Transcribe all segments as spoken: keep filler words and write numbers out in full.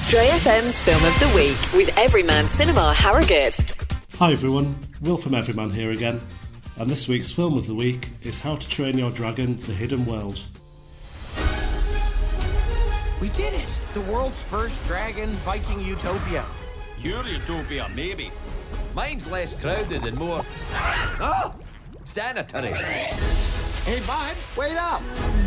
Stray F M's Film of the Week with Everyman Cinema Harrogate. Hi everyone, Will from Everyman here again, and this week's Film of the Week is How to Train Your Dragon: The Hidden World. We did it! The world's first dragon Viking utopia. Your utopia, maybe. Mine's less crowded and more... Ah! Sanitary. Hey, bud, wait up!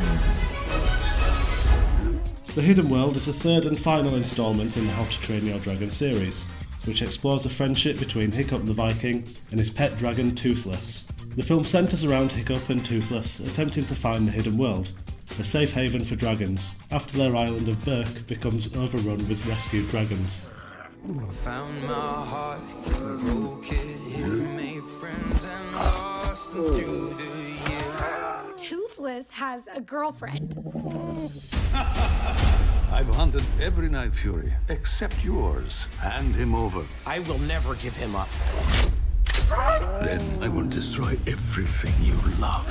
The Hidden World is the third and final instalment in the How to Train Your Dragon series, which explores the friendship between Hiccup the Viking and his pet dragon Toothless. The film centres around Hiccup and Toothless attempting to find the Hidden World, a safe haven for dragons, after their island of Berk becomes overrun with rescued dragons. Found my heart, broke it, it made friends and lost them through the years. Toothless has a girlfriend. I've hunted every Night Fury except yours. Hand him over. I will never give him up. Then I will destroy everything you love.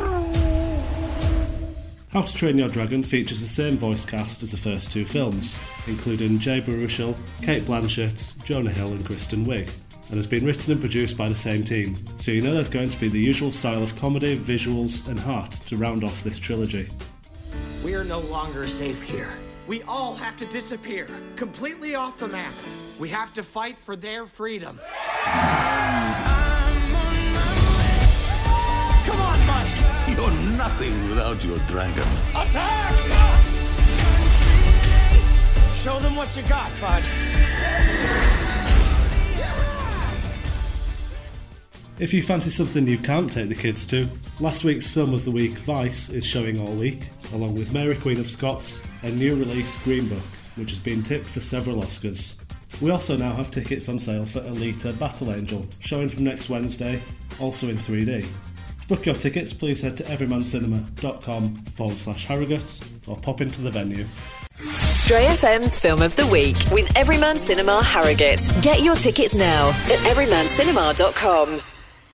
How to Train Your Dragon features the same voice cast as the first two films, including Jay Baruchel, Cate Blanchett, Jonah Hill and Kristen Wiig, and has been written and produced by the same team, so you know there's going to be the usual style of comedy, visuals and heart to round off this trilogy. We are no longer safe here. We all have to disappear, completely off the map. We have to fight for their freedom. Come on, buddy! You're nothing without your dragons. Attack! Show them what you got, bud. If you fancy something you can't take the kids to, last week's Film of the Week, Vice, is showing all week, along with Mary Queen of Scots and new release Green Book, which has been tipped for several Oscars. We also now have tickets on sale for Alita Battle Angel, showing from next Wednesday, also in three D. To book your tickets, please head to everymancinema.com forward slash Harrogate or pop into the venue. Stray F M's Film of the Week with Everyman Cinema Harrogate. Get your tickets now at everyman cinema dot com.